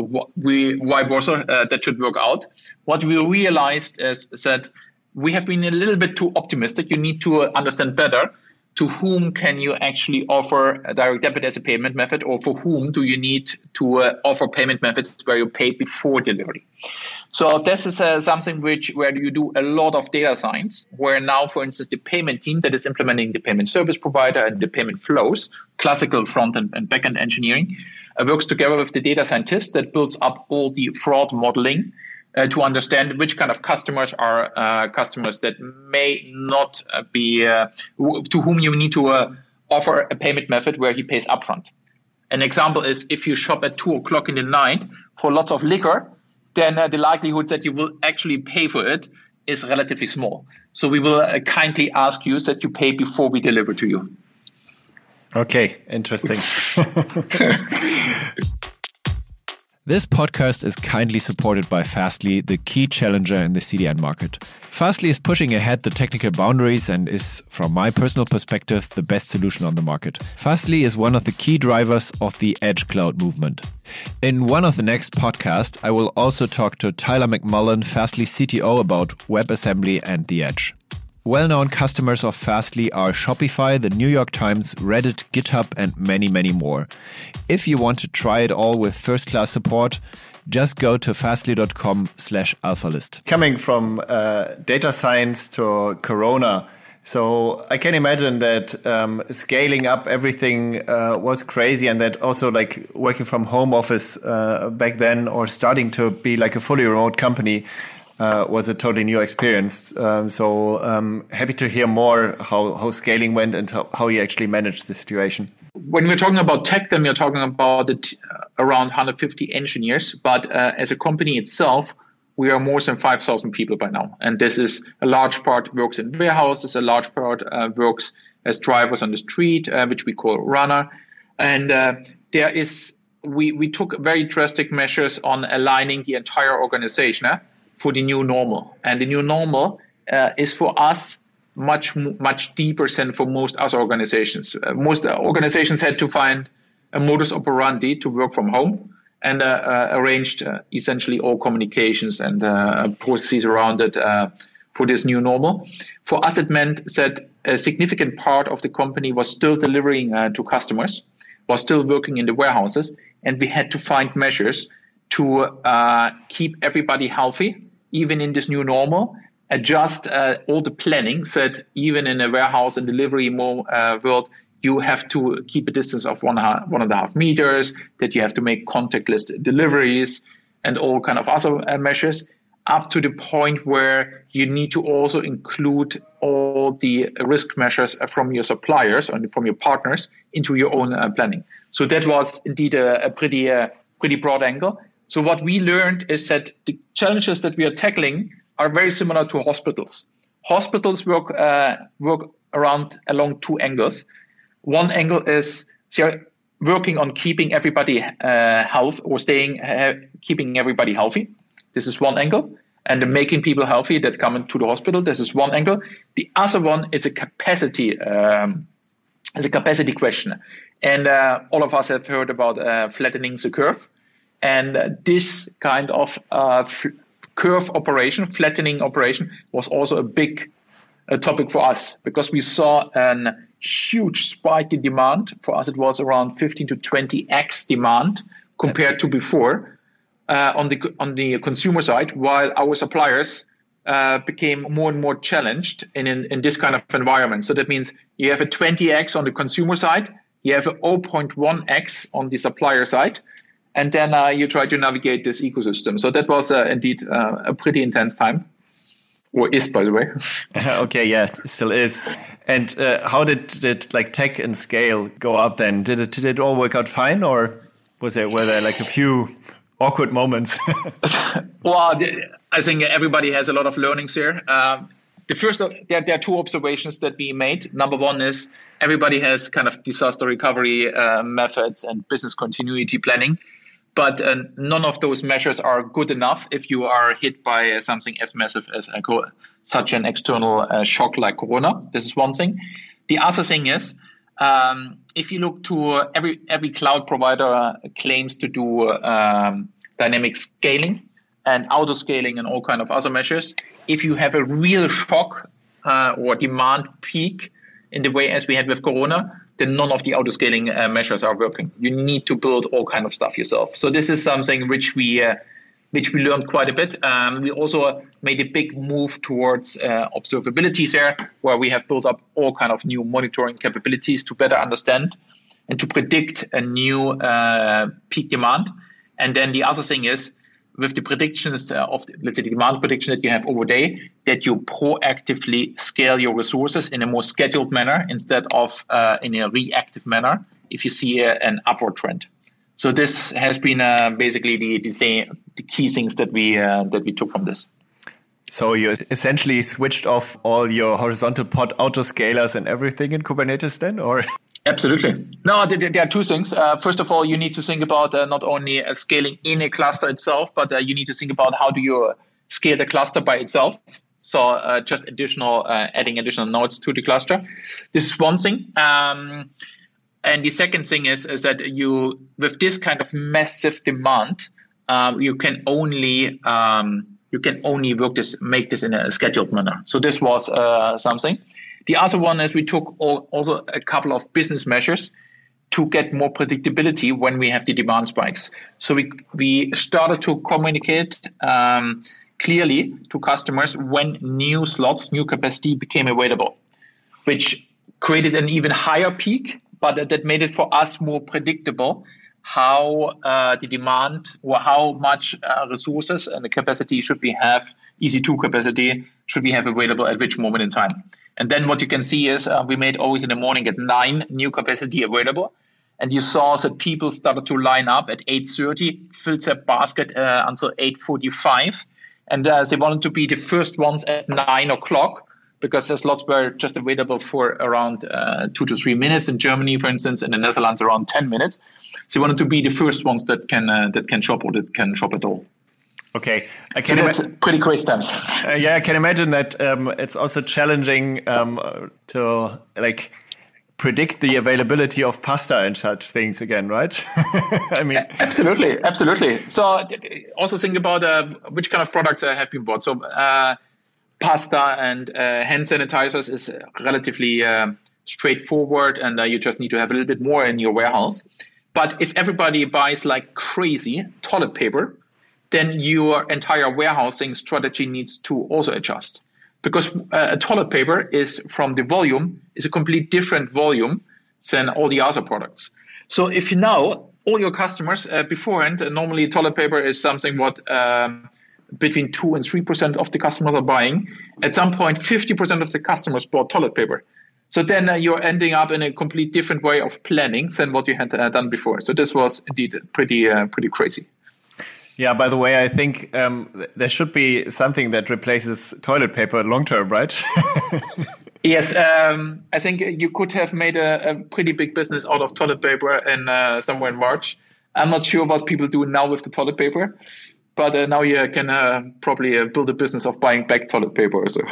we why Warsaw uh, that should work out. What we realized is that we have been a little bit too optimistic. You need to understand better to whom can you actually offer a direct debit as a payment method, or for whom do you need to uh, offer payment methods where you pay before delivery. So this is uh, something which where you do a lot of data science, where now, for instance, the payment team that is implementing the payment service provider and the payment flows, classical front end and back-end engineering, uh, works together with the data scientist that builds up all the fraud modeling uh, to understand which kind of customers are uh, customers that may not uh, be, uh, w- to whom you need to uh, offer a payment method where he pays upfront. An example is if you shop at two o'clock in the night for lots of liquor, then uh, the likelihood that you will actually pay for it is relatively small. So we will uh, kindly ask you that you pay before we deliver to you. Okay, interesting. This podcast is kindly supported by Fastly, the key challenger in the C D N market. Fastly is pushing ahead the technical boundaries and is, from my personal perspective, the best solution on the market. Fastly is one of the key drivers of the Edge Cloud movement. In one of the next podcasts, I will also talk to Tyler McMullen, Fastly C T O, about WebAssembly and the Edge. Well-known customers of Fastly are Shopify, the New York Times, Reddit, GitHub, and many, many more. If you want to try it all with first-class support, just go to fastly.com slash alphalist. Coming from uh, data science to Corona, so I can imagine that um, scaling up everything uh, was crazy, and that also like working from home office uh, back then, or starting to be like a fully remote company, Uh, was a totally new experience. Um, so um, happy to hear more how, how scaling went and how, how you actually managed the situation. When we're talking about tech, then we're talking about it, uh, around one hundred fifty engineers. But uh, as a company itself, we are more than five thousand people by now. And this is a large part works in warehouses, a large part uh, works as drivers on the street, uh, which we call runner. And uh, there is we, we took very drastic measures on aligning the entire organization eh? for the new normal. And the new normal uh, is for us much, much deeper than for most other organizations. Uh, most organizations had to find a modus operandi to work from home and uh, uh, arranged uh, essentially all communications and uh, processes around it uh, for this new normal. For us, it meant that a significant part of the company was still delivering uh, to customers, was still working in the warehouses, and we had to find measures to uh, keep everybody healthy, even in this new normal, adjust uh, all the planning so that even in a warehouse and delivery more, uh, world, you have to keep a distance of one, one and a half meters, that you have to make contactless deliveries and all kind of other uh, measures, up to the point where you need to also include all the risk measures from your suppliers and from your partners into your own uh, planning. So that was indeed a, a pretty, uh, pretty broad angle. So what we learned is that the challenges that we are tackling are very similar to hospitals. Hospitals work uh, work around along two angles. One angle is they're working on keeping everybody uh, health or staying uh, keeping everybody healthy. This is one angle, and making people healthy that come into the hospital. This is one angle. The other one is a capacity um, is a capacity question, and uh, all of us have heard about uh, flattening the curve. And uh, this kind of uh, f- curve operation, flattening operation, was also a big uh, topic for us because we saw a huge spike in demand. For us, it was around fifteen to twenty x demand compared to before uh, on the on the consumer side, while our suppliers uh, became more and more challenged in, in, in this kind of environment. So that means you have a twenty x on the consumer side, you have a zero point one x on the supplier side, and then uh, you try to navigate this ecosystem. So that was uh, indeed uh, a pretty intense time, or is, by the way. Okay, yeah, it still is. And uh, how did, did like tech and scale go up then? Did it did it all work out fine, or was there were there like a few awkward moments? Well, I think everybody has a lot of learnings here. Um, the first, there, there are two observations that we made. Number one is everybody has kind of disaster recovery uh, methods and business continuity planning. But uh, none of those measures are good enough if you are hit by uh, something as massive as uh, such an external uh, shock like Corona. This is one thing. The other thing is, um, if you look to uh, every every cloud provider uh, claims to do uh, um, dynamic scaling and auto scaling and all kind of other measures. If you have a real shock uh, or demand peak in the way as we had with Corona, then none of the auto scaling uh, measures are working. You need to build all kind of stuff yourself. So this is something which we uh, which we learned quite a bit. Um, we also made a big move towards uh, observability there, where we have built up all kind of new monitoring capabilities to better understand and to predict a new uh, peak demand. And then the other thing is, with the predictions of, the, let's say, the demand prediction that you have over day, that you proactively scale your resources in a more scheduled manner instead of uh, in a reactive manner if you see a, an upward trend. So this has been uh, basically the the, same, the key things that we uh, that we took from this. So you essentially switched off all your horizontal pod autoscalers and everything in Kubernetes then, or? Absolutely. No, there, there are two things. Uh, first of all, you need to think about uh, not only uh, scaling in a cluster itself, but uh, you need to think about how do you scale the cluster by itself. So uh, just additional, uh, adding additional nodes to the cluster. This is one thing. Um, and the second thing is, is that you, with this kind of massive demand, um, you can only um, you can only work this, make this in a scheduled manner. So this was uh, something. The other one is we took all, also a couple of business measures to get more predictability when we have the demand spikes. So we we started to communicate um, clearly to customers when new slots, new capacity became available, which created an even higher peak, but that made it for us more predictable how uh, the demand or how much uh, resources and the capacity should we have, E C two capacity, should we have available at which moment in time. And then what you can see is uh, we made always in the morning at nine new capacity available. And you saw that people started to line up at eight thirty, filled their basket uh, until eight forty-five. And uh, they wanted to be the first ones at nine o'clock because the slots were just available for around uh, two to three minutes in Germany, for instance, in the Netherlands around ten minutes. So they wanted to be the first ones that can uh, that can shop or that can shop at all. Okay, I can so that's ima- pretty crazy times. uh, yeah, I can imagine that um, it's also challenging um, to like predict the availability of pasta and such things again, right? I mean, absolutely, absolutely. So also think about uh, which kind of products uh, have been bought. So uh, pasta and uh, hand sanitizers is relatively uh, straightforward, and uh, you just need to have a little bit more in your warehouse. But if everybody buys like crazy toilet paper, then your entire warehousing strategy needs to also adjust. Because uh, toilet paper is, from the volume, is a completely different volume than all the other products. So if you know all your customers uh, beforehand, uh, normally toilet paper is something what um, between two and three percent of the customers are buying. At some point, fifty percent of the customers bought toilet paper. So then uh, you're ending up in a complete different way of planning than what you had uh, done before. So this was indeed pretty uh, pretty crazy. Yeah, by the way, I think um, there should be something that replaces toilet paper long term, right? Yes, um, I think you could have made a, a pretty big business out of toilet paper in uh, somewhere in March. I'm not sure what people do now with the toilet paper, but uh, now you can uh, probably uh, build a business of buying back toilet paper or so.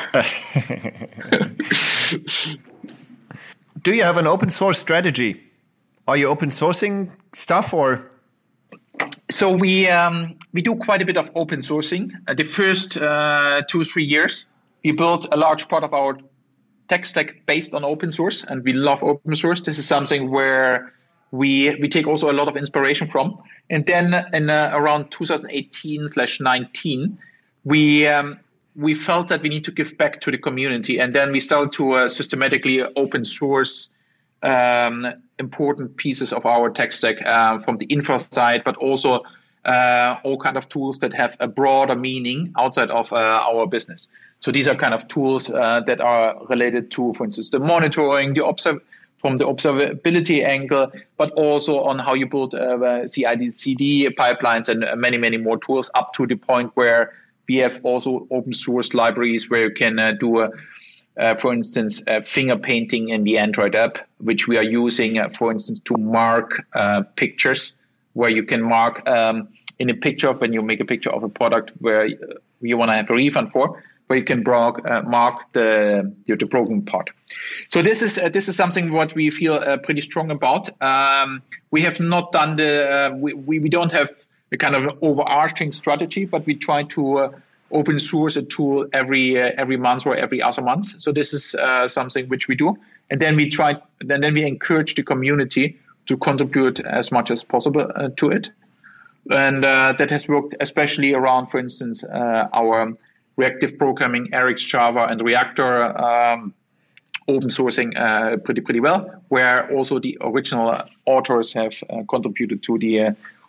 Do you have an open source strategy? Are you open sourcing stuff or? So we um, we do quite a bit of open sourcing. Uh, the first uh, two, three years, we built a large part of our tech stack based on open source, and we love open source. This is something where we we take also a lot of inspiration from. And then in uh, around twenty eighteen slash nineteen, we um, we felt that we need to give back to the community, and then we started to uh, systematically open source um, important pieces of our tech stack uh, from the infra side, but also uh, all kind of tools that have a broader meaning outside of uh, our business. So these are kind of tools uh, that are related to, for instance, the monitoring, the observ- from the observability angle, but also on how you build uh, C I C D pipelines and many, many more tools, up to the point where we have also open source libraries where you can uh, do a Uh, for instance, uh, finger painting in the Android app, which we are using, uh, for instance, to mark uh, pictures, where you can mark um, in a picture, when you make a picture of a product where you want to have a refund for, where you can mark, uh, mark the, the the broken part. So this is uh, this is something what we feel uh, pretty strong about. Um, we have not done the uh, we, we we don't have the kind of overarching strategy, but we try to Uh, open source a tool every uh, every month or every other month. So this is uh, something which we do, and then we try. Then then we encourage the community to contribute as much as possible uh, to it, and uh, that has worked especially around, for instance, uh, our reactive programming, R X Java and Reactor um, open sourcing uh, pretty pretty well. Where also the original authors have uh, contributed to the uh,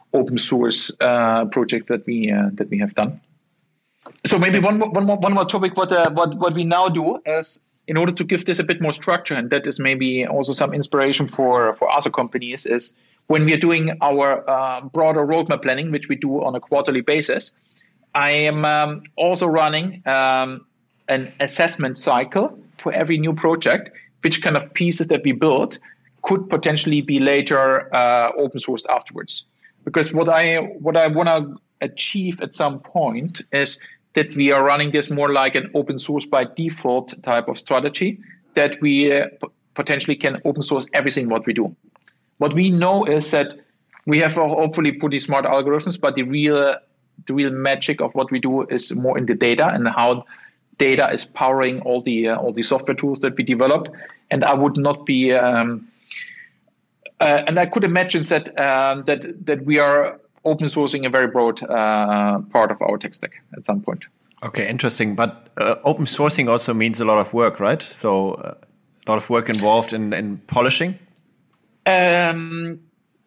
open source uh, projects that we uh, that we have done. So maybe one more, one more, one more topic. What uh, what what we now do is, in order to give this a bit more structure, and that is maybe also some inspiration for for other companies, is when we are doing our uh, broader roadmap planning, which we do on a quarterly basis. I am um, also running um, an assessment cycle for every new project, which kind of pieces that we build could potentially be later uh, open sourced afterwards. Because what I what I want to achieve at some point is that we are running this more like an open source by default type of strategy, that we uh, p- potentially can open source everything what we do. What we know is that we have hopefully pretty smart algorithms, but the real the real magic of what we do is more in the data and how data is powering all the uh, all the software tools that we develop. And I would not be, um, uh, and I could imagine that um, that that we are open sourcing a very broad uh, part of our tech stack at some point. Okay, interesting. But uh, open sourcing also means a lot of work, right? So uh, a lot of work involved in, in polishing. Um,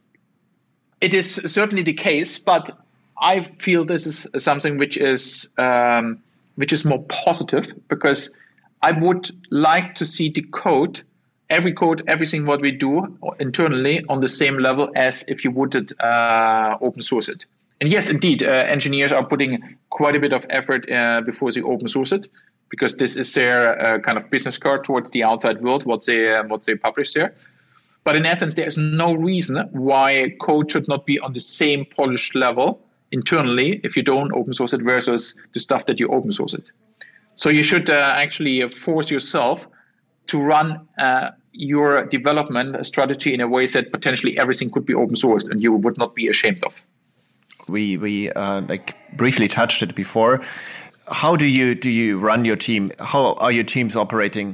it is certainly the case, but I feel this is something which is um, which is more positive, because I would like to see the code, every code, everything what we do internally on the same level as if you would uh, open source it. And yes, indeed, uh, engineers are putting quite a bit of effort uh, before they open source it, because this is their uh, kind of business card towards the outside world, what they uh, what they publish there. But in essence, there is no reason why code should not be on the same polished level internally if you don't open source it versus the stuff that you open source it. So you should uh, actually force yourself to run uh, your development strategy in a way that potentially everything could be open sourced and you would not be ashamed of. We we uh, like briefly touched it before. How do you do you run your team? How are your teams operating?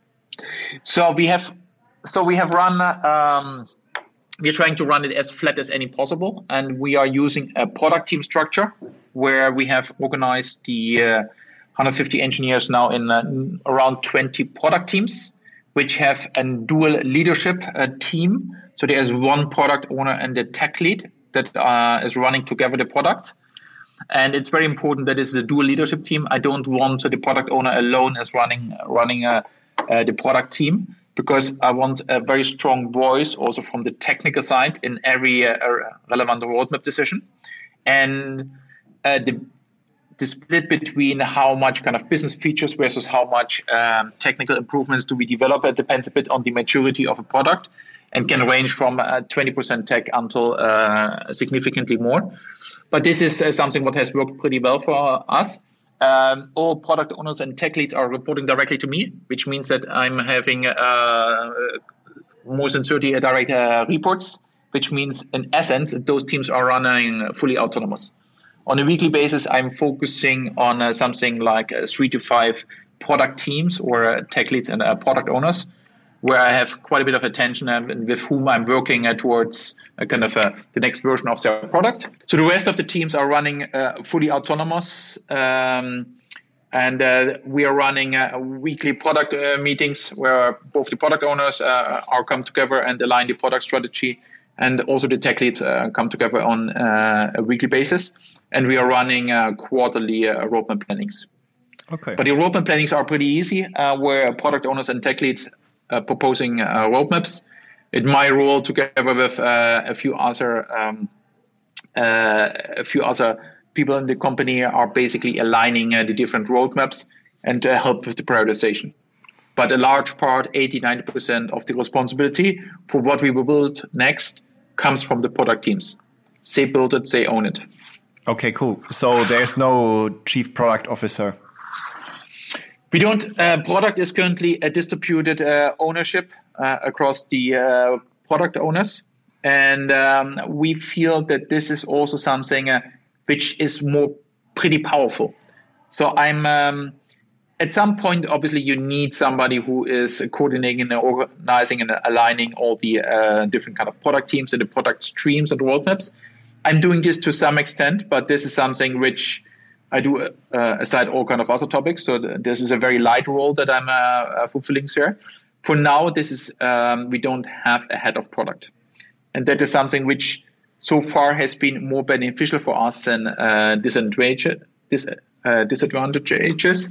So we have. So we have run, um, we're trying to run it as flat as any possible. And we are using a product team structure where we have organized the uh, one hundred fifty engineers now in uh, around twenty product teams, which have a dual leadership uh, team. So there is one product owner and a tech lead that uh, is running together the product. And it's very important that this is a dual leadership team. I don't want the product owner alone as running, running uh, uh, the product team, because I want a very strong voice also from the technical side in every uh, relevant roadmap decision. And uh, the, the split between how much kind of business features versus how much um, technical improvements do we develop, it depends a bit on the maturity of a product and can range from uh, twenty percent tech until uh, significantly more. But this is uh, something what has worked pretty well for us. Um, all product owners and tech leads are reporting directly to me, which means that I'm having uh, more than thirty direct uh, reports, which means in essence, those teams are running fully autonomous. On a weekly basis, I'm focusing on uh, something like uh, three to five product teams or uh, tech leads and uh, product owners, where I have quite a bit of attention and with whom I'm working uh, towards uh, kind of uh, the next version of their product. So the rest of the teams are running uh, fully autonomous, um, and uh, we are running uh, weekly product uh, meetings where both the product owners uh, are come together and align the product strategy, and also the tech leads uh, come together on uh, a weekly basis. And we are running uh, quarterly uh, roadmap plannings. Okay. But the roadmap plannings are pretty easy, uh, where product owners and tech leads Uh, proposing uh, roadmaps. In my role, together with uh, a few other um, uh, a few other people in the company, are basically aligning uh, the different roadmaps and uh, help with the prioritization. But a large part, eighty, ninety percent of the responsibility for what we will build next comes from the product teams. They build it, they own it. Okay, cool. So there's no chief product officer. We don't. Uh, product is currently a distributed uh, ownership uh, across the uh, product owners, and um, we feel that this is also something uh, which is more pretty powerful. So I'm um, at some point, obviously, you need somebody who is coordinating and organizing and aligning all the uh, different kind of product teams and the product streams and roadmaps. I'm doing this to some extent, but this is something which I do uh, aside all kind of other topics. So th- this is a very light role that I'm uh, fulfilling here. For now, this is um, we don't have a head of product, and that is something which so far has been more beneficial for us than uh, disadvantageous. Dis, uh, disadvantages.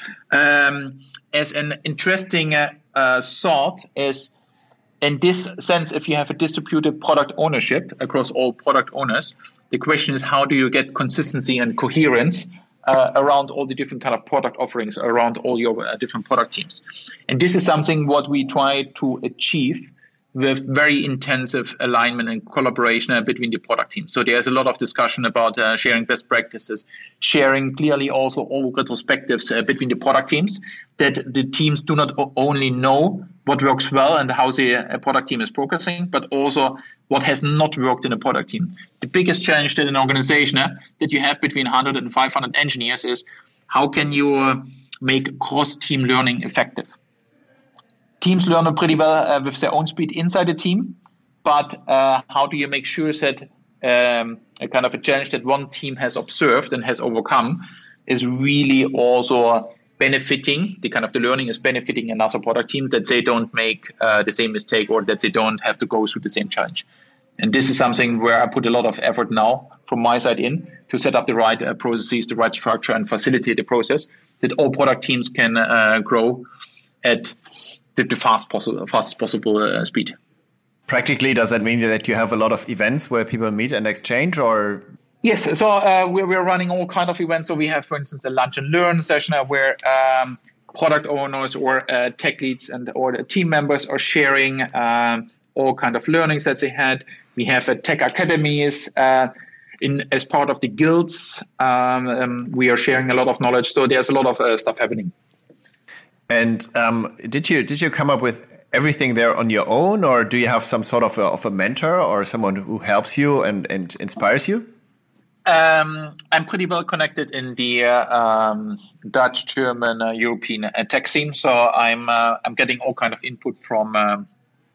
Um, as an interesting uh, uh, thought is, in this sense, if you have a distributed product ownership across all product owners, the question is, how do you get consistency and coherence uh, around all the different kind of product offerings, around all your uh, different product teams? And this is something what we try to achieve with very intensive alignment and collaboration uh, between the product teams. So there's a lot of discussion about uh, sharing best practices, sharing clearly also all retrospectives uh, between the product teams, that the teams do not o- only know what works well and how the uh, product team is progressing, but also what has not worked in a product team. The biggest challenge that an organization uh, that you have between one hundred and five hundred engineers is, how can you uh, make cross-team learning effective? Teams learn pretty well uh, with their own speed inside the team, but uh, how do you make sure that um, a kind of a challenge that one team has observed and has overcome is really also benefiting, the kind of the learning is benefiting another product team, that they don't make uh, the same mistake, or that they don't have to go through the same challenge. And this is something where I put a lot of effort now from my side in to set up the right uh, processes, the right structure, and facilitate the process that all product teams can uh, grow at the fast possible, fastest possible uh, speed. Practically, does that mean that you have a lot of events where people meet and exchange, or? Yes, so uh, we're, we're running all kind of events. So we have, for instance, a lunch and learn session where um, product owners or uh, tech leads and or the team members are sharing um, all kind of learnings that they had. We have a tech academies uh, in as part of the guilds. Um, um, we are sharing a lot of knowledge. So there's a lot of uh, stuff happening. And um, did you did you come up with everything there on your own, or do you have some sort of a, of a mentor or someone who helps you and, and inspires you? Um, I'm pretty well connected in the uh, um, Dutch, German, uh, European uh, tech scene, so I'm uh, I'm getting all kind of input from um,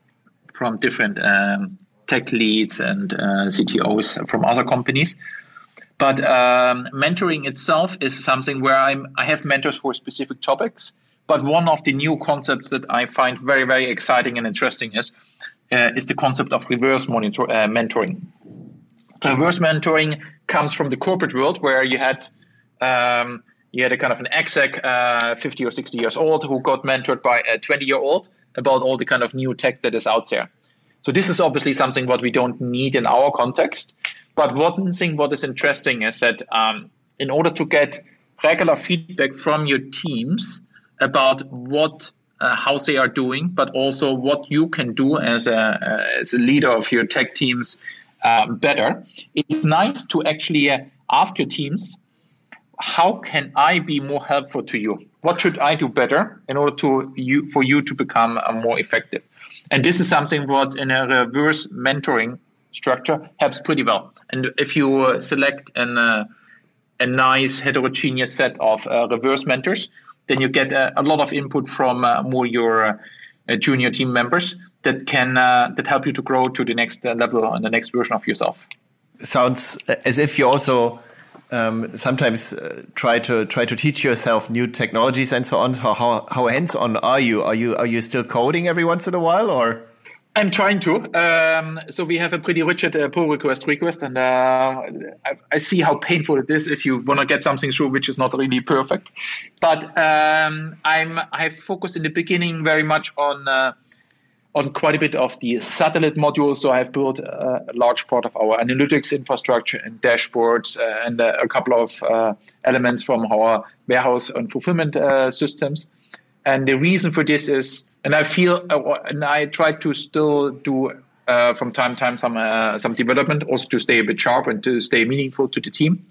from different um, tech leads and uh, C T Os from other companies. But um, mentoring itself is something where I'm I have mentors for specific topics. But one of the new concepts that I find very, very exciting and interesting is uh, is the concept of reverse monitor, uh, mentoring. Reverse mentoring comes from the corporate world, where you had um, you had a kind of an exec, uh, fifty or sixty years old, who got mentored by a twenty-year-old about all the kind of new tech that is out there. So this is obviously something what we don't need in our context. But one thing what is interesting is that um, in order to get regular feedback from your teams about what uh, how they are doing, but also what you can do as a uh, as a leader of your tech teams uh, better. It's nice to actually uh, ask your teams, how can I be more helpful to you? What should I do better in order to you for you to become uh, more effective? And this is something what in a reverse mentoring structure helps pretty well. And if you uh, select an uh, a nice heterogeneous set of uh, reverse mentors, then you get a, a lot of input from uh, more your uh, junior team members that can uh, that help you to grow to the next uh, level and the next version of yourself. Sounds as if you also um, sometimes uh, try to try to teach yourself new technologies and so on. How how, how hands on are you? Are you are you still coding every once in a while, or? I'm trying to. Um, so we have a pretty rigid uh, pull request request, and uh, I, I see how painful it is if you want to get something through which is not really perfect. But um, I'm I've focused in the beginning very much on uh, on quite a bit of the satellite modules. So I've built uh, a large part of our analytics infrastructure and dashboards, uh, and uh, a couple of uh, elements from our warehouse and fulfillment uh, systems. And the reason for this is, and I feel, uh, and I try to still do uh, from time to time some uh, some development, also to stay a bit sharp and to stay meaningful to the team.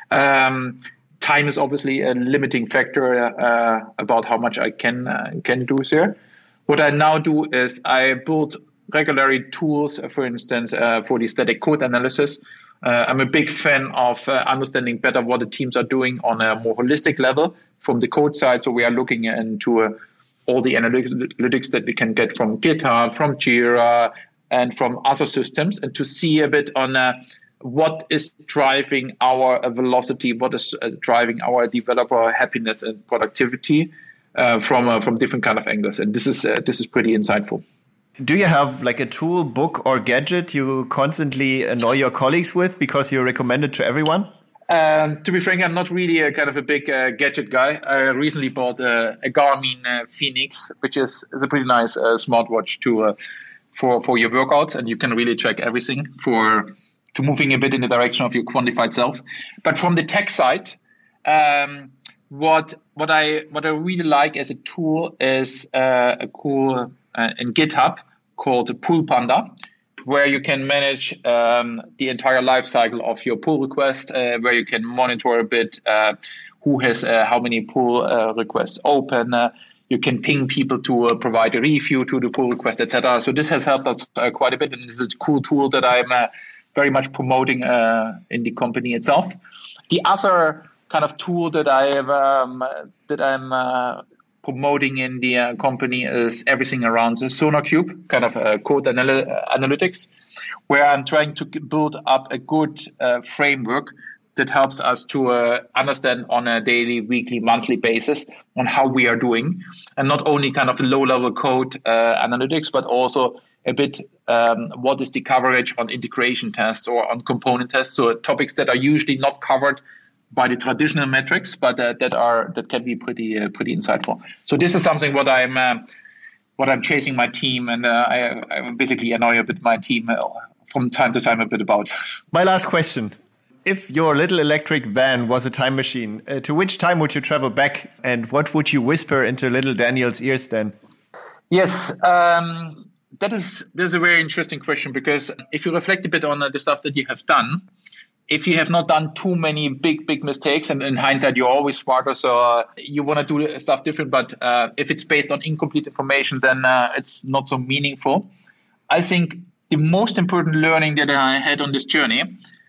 Um, time is obviously a limiting factor uh, about how much I can uh, can do there. What I now do is I build regularly tools, for instance, uh, for the static code analysis. Uh, I'm a big fan of uh, understanding better what the teams are doing on a more holistic level from the code side. So we are looking into uh, all the analytics that we can get from GitHub, from Jira, and from other systems, and to see a bit on uh, what is driving our uh, velocity, what is uh, driving our developer happiness and productivity uh, from uh, from different kind of angles. And this is uh, this is pretty insightful. do you have like a tool, book, or gadget you constantly annoy your colleagues with because you recommend it to everyone? Um, to be frank, I'm not really a kind of a big uh, gadget guy. I recently bought a, a Garmin uh, Phoenix, which is, is a pretty nice uh, smartwatch to uh, for for your workouts, and you can really track everything for to moving a bit in the direction of your quantified self. But from the tech side, um, what what I what I really like as a tool is uh, a cool uh, in GitHub called Pull Panda, where you can manage um, the entire life cycle of your pull request, uh, where you can monitor a bit uh, who has uh, how many pull uh, requests open. Uh, you can ping people to uh, provide a review to the pull request, et cetera. So this has helped us uh, quite a bit, and this is a cool tool that I'm uh, very much promoting uh, in the company itself. The other kind of tool that I have um, that I'm uh, promoting in the uh, company is everything around the SonarQube, kind of uh, code anal- analytics, where I'm trying to build up a good uh, framework that helps us to uh, understand on a daily, weekly, monthly basis on how we are doing, and not only kind of the low-level code uh, analytics, but also a bit um, what is the coverage on integration tests or on component tests, so topics that are usually not covered by the traditional metrics, but uh, that are that can be pretty uh, pretty insightful. So this is something what I'm uh, what I'm chasing my team, and uh, I, I basically annoy a bit my team uh, from time to time a bit about. My last question: if your little electric van was a time machine, uh, to which time would you travel back, and what would you whisper into little Daniel's ears then? Yes. Um, that is that is a very interesting question, because if you reflect a bit on uh, the stuff that you have done, if you have not done too many big, big mistakes, and in hindsight, you're always smarter, so uh, you want to do stuff different. But uh, if it's based on incomplete information, then uh, it's not so meaningful. I think the most important learning that I had on this journey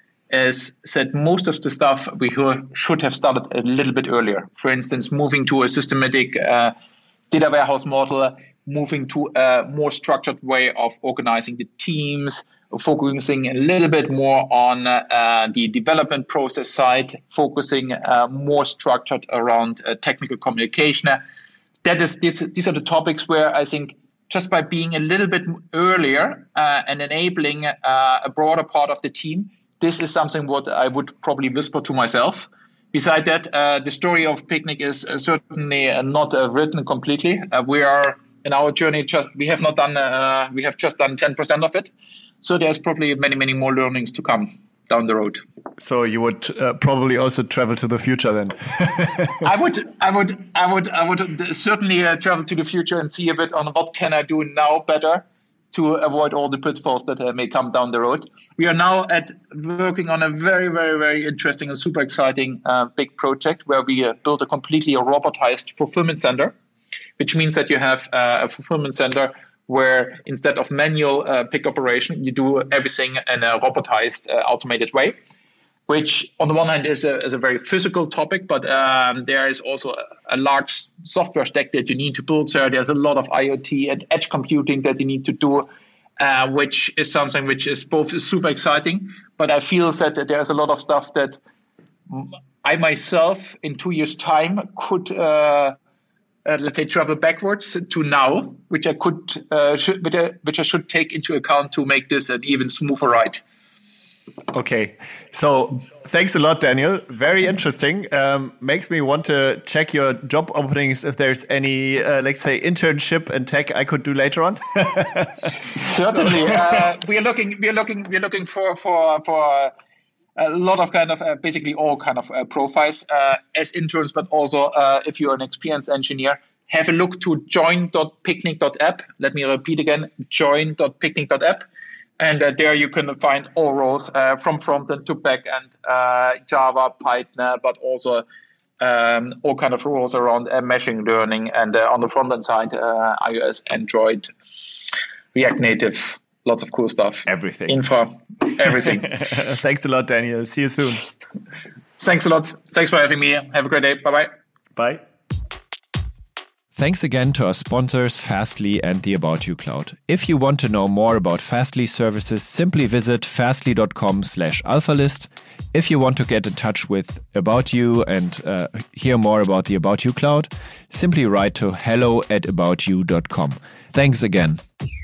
is that most of the stuff we should have started a little bit earlier. For instance, moving to a systematic uh, data warehouse model, moving to a more structured way of organizing the teams, focusing a little bit more on uh, the development process side, focusing uh, more structured around uh, technical communication. That is, this, these are the topics where I think just by being a little bit earlier uh, and enabling uh, a broader part of the team, this is something what I would probably whisper to myself. Besides that, uh, the story of Picnic is uh, certainly uh, not uh, written completely. Uh, we are in our journey, just we have not done, uh, we have just done ten percent of it. So there's probably many, many more learnings to come down the road. So you would uh, probably also travel to the future then. I would, I would, I would, I would certainly uh, travel to the future and see a bit on what can I do now better to avoid all the pitfalls that uh, may come down the road. We are now at working on a very, very, very interesting and super exciting uh, big project where we uh, built a completely robotized fulfillment center, which means that you have uh, a fulfillment center where instead of manual uh, pick operation, you do everything in a robotized, uh, automated way, which on the one hand is a, is a very physical topic, but um, there is also a, a large software stack that you need to build. So there's a lot of IoT and edge computing that you need to do, uh, which is something which is both super exciting, but I feel that there's a lot of stuff that I myself in two years' time could uh, Uh, let's say travel backwards to now, which I could, uh, should, which, I, which I should take into account to make this an even smoother ride. Okay, so thanks a lot, Daniel. Very interesting. Um, makes me want to check your job openings if there's any, uh, let's say, internship in tech I could do later on. Certainly, uh, we are looking. We are looking. We are looking for for for. A lot of kind of uh, basically all kind of uh, profiles uh, as interns, but also uh, if you're an experienced engineer, have a look to join dot picnic dot app. Let me repeat again, join dot picnic dot app. And uh, there you can find all roles uh, from front-end to back-end, uh, Java, Python, but also um, all kind of roles around uh, machine learning. And uh, on the front-end side, uh, iOS, Android, React Native, lots of cool stuff. Everything. Info, everything. Thanks a lot, Daniel. See you soon. Thanks a lot. Thanks for having me. Have a great day. Bye-bye. Bye. Thanks again to our sponsors, Fastly and the About You Cloud. If you want to know more about Fastly services, simply visit fastly.com slash alphalist. If you want to get in touch with About You and uh, hear more about the About You Cloud, simply write to hello at about you dot com. Thanks again.